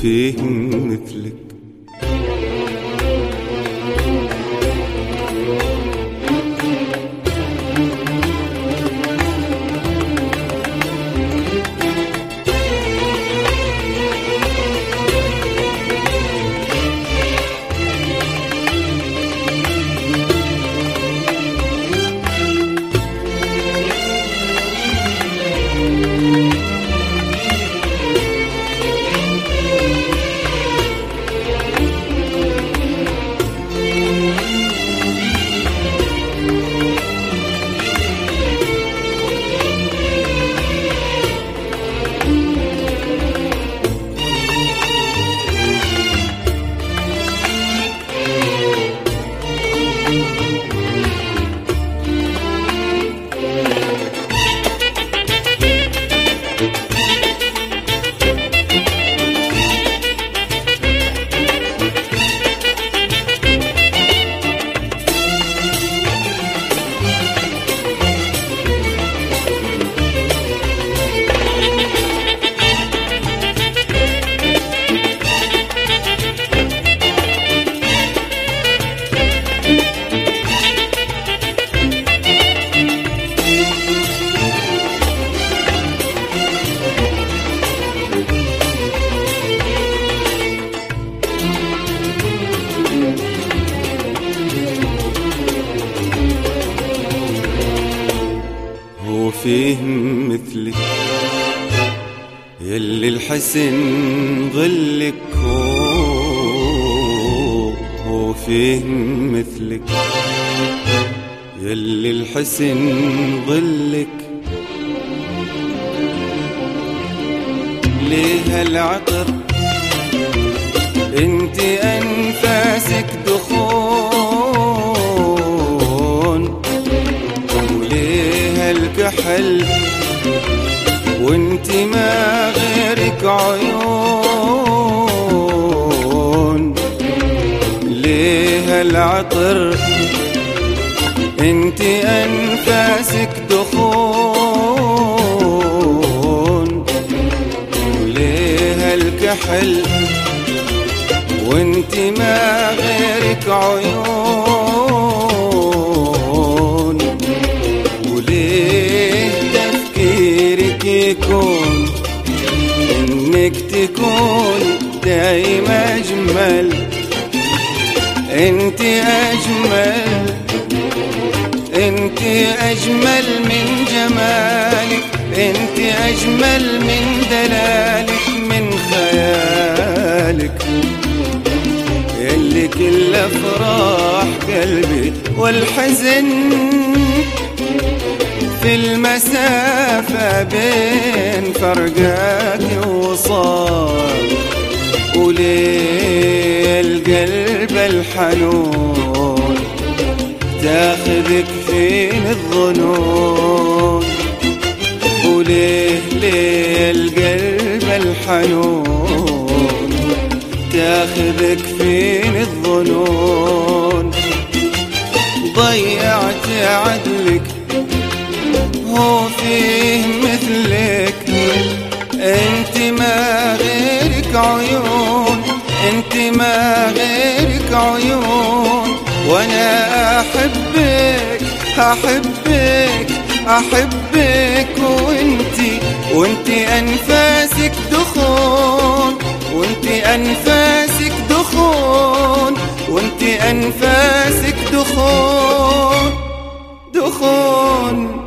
فيه مثلك. فيه مثلك يلي الحسن ظلك، هو فيه مثلك يلي الحسن ظلك. ليه العطر انت انفاسك دخون، وليه الكحل وانت ما غيرك عيون. ليه العطر انت انفاسك دخون، وليه الكحل وانت ما غيرك عيون. وليه تفكيرك يكون انك تكون دايما اجمل، انت اجمل، انت اجمل من جمالك، انت اجمل من دلالك، من خيالك يلي كل افراح قلبي والحزن في المسافة بين فرقات ووصال. وليه القلب الحنون تاخذك فين الظنون، وليه ليه القلب الحنون تاخذك فين الظنون. ضيعت عدلك هو فيه مثلك، انت ما غيرك عيون، انت ما غيرك عيون. وانا احبك احبك احبك، وانت انفاسك دخون، وانت انفاسك دخون، وانت انفاسك دخون دخون.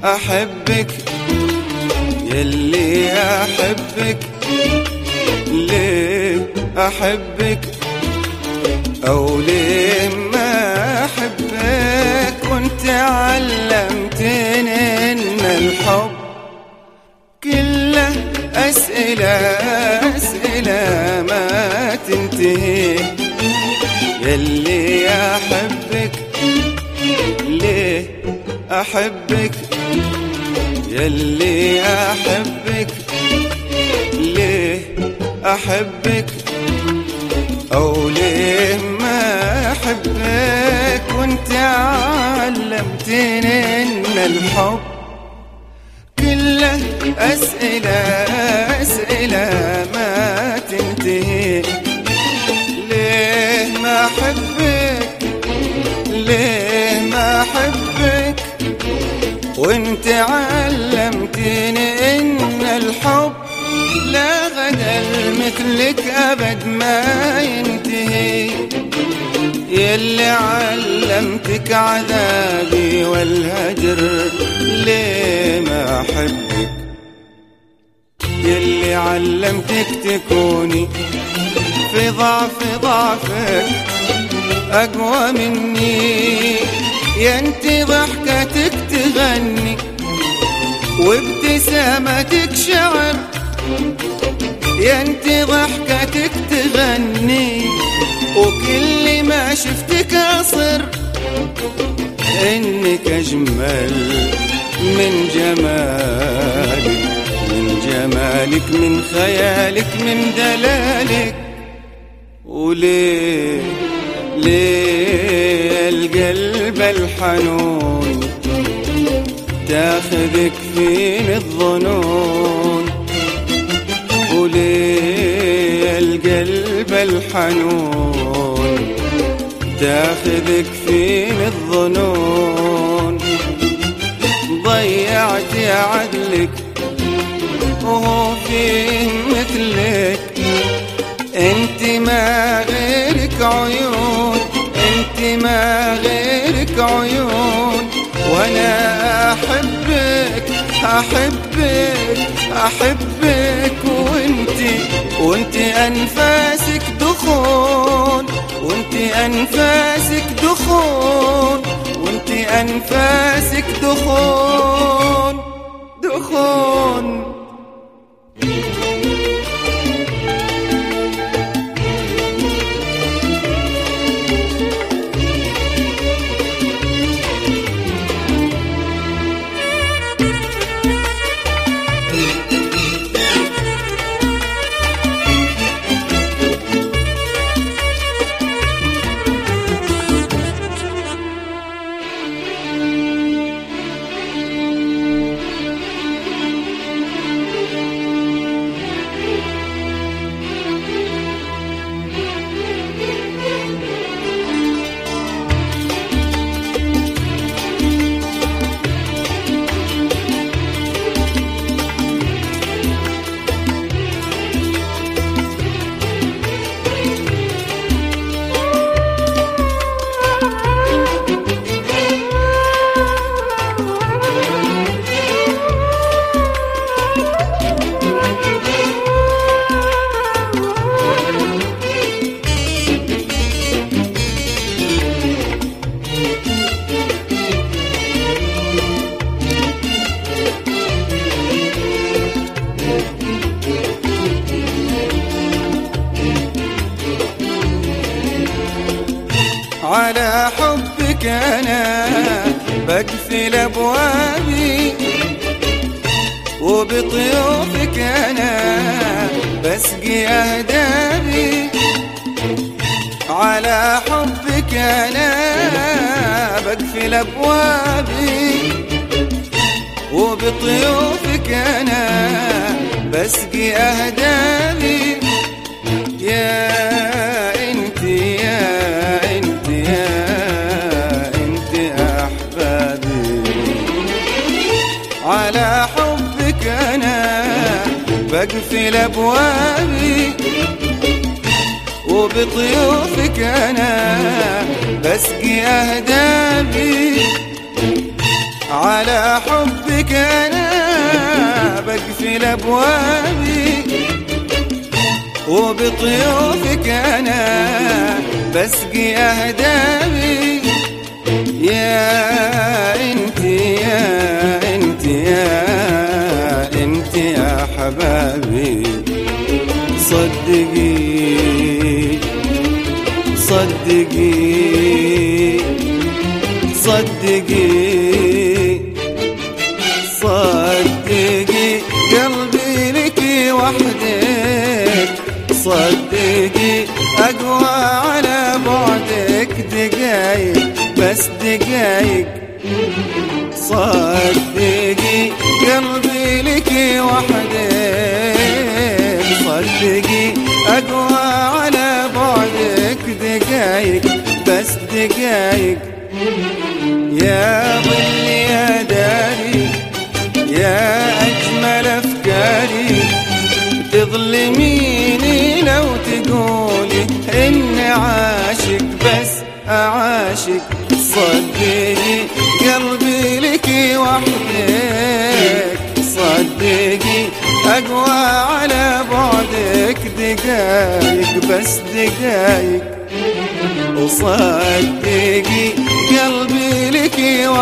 أحبك يلي أحبك، ليه أحبك أو ليه ما أحبك، وانت علمتني إن الحب كله أسئلة أسئلة ما تنتهي. يلي أحبك ليه أحبك، يلي أحبك ليه أحبك أو ليه ما أحبك، وانت علمتني إن الحب كله أسئلة أسئلة ما تنتهي. ليه ما أحبك، ليه ما أحبك، وانت علمتني إن الحب لا غدا مثلك أبد ما ينتهي. يلي علمتك عذابي والهجر، ليه ما أحبك، يلي علمتك تكوني في ضعفك أقوى مني. يا انت ضحكتك تغني وابتسامتك شعر، يا انت ضحكتك تغني وكل ما شفتك أصر إنك أجمل من جمالك، من جمالك من خيالك من دلالك. وليه ليه القلب الحنون تاخذك فين الظنون، وليه القلب الحنون تاخذك فين الظنون. ضيعت يا عدلك وهو فيه مثلك، انت ما غيرك عيون، انت ما غيرك عيون، وانا احبك احبك احبك، وانت انفاسك دخون، وانت انفاسك دخون، وانت انفاسك دخون دخون. على حبك أنا بقفل أبوابي، وبطيوفك أنا بسقي أهدابي. على حبك أنا بقفل أبوابي، وبطيوفك أنا بسقي أهدابي. يا انت يا انت يا انت أحبابي، على حبك أنا بقفل أبوابي، وبطيوفك أنا بسقي أهدابي. على حبك أنا بقفل أبوابي، وبطيوفك أنا بسقي أهدابي. يا انت يا انت يا انت يا حبابي، صدقي صدقي صدقي صدقي، قلبي لك وحدك، صدقي أقوى على بعدك دقايق بس دقايق. صدقي قلبي لك وحدك، صدقي أقوى على بعدك دقايق بس دقايق. يا ظلي يا داري يا أجمل أفكاري، تظلميني لو تقولي إني عاشق بس أعاشق. صدقي قلبي لك وحدك، صدقي أقوى على بعدك دقايق بس دقايق. وصدقي قلبي لك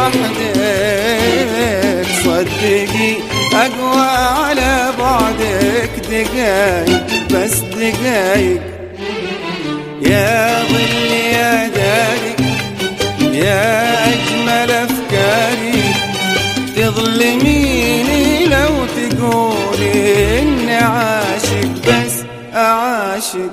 وحدك، صدقي أقوى على بعدك دقايق بس دقايق. يا ظلي يا داري يا أجمل أفكاري، تظلميني لو تقولي إني عاشق بس أعاشق.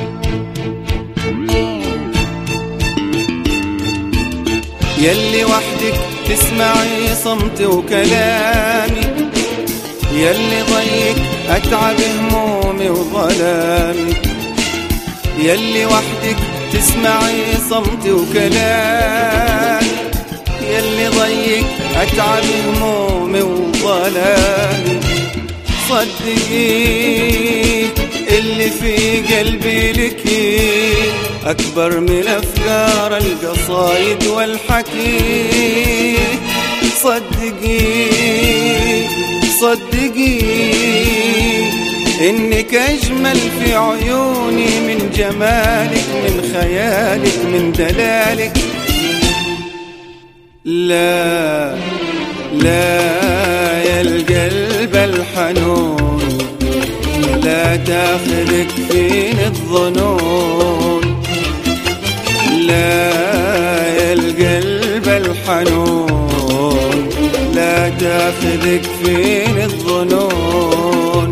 يلي وحدك تسمعي صمتي وكلامي، يلي ضيك أتعب همومي وظلامي، يلي وحدك تسمعي صمتي وكلامي، يلي ضيك أتعب همومي وظلامي. صدقي اللي في قلبي لك أكبر من أفكار القصايد والحكي. صدقي صدقي إنك أجمل في عيوني من جمالك من خيالك من دلالك. لا لا يا القلب الحنون، لا تاخذك فيني الظنون. لا يا القلب الحنون، لا تاخذك فيني الظنون.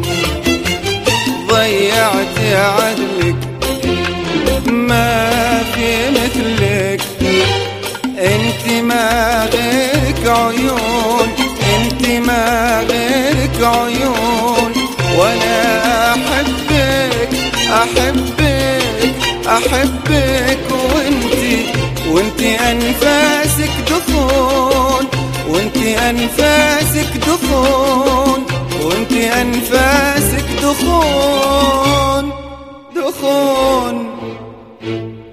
ضيعت عدلك ما في مثلك، انت ما غيرك عيون، انت ما غيرك عيون. وانا احبك احبك احبك، وانتي انفاسك دخون، وانتي انفاسك دخون، وانتي انفاسك دخون دخون.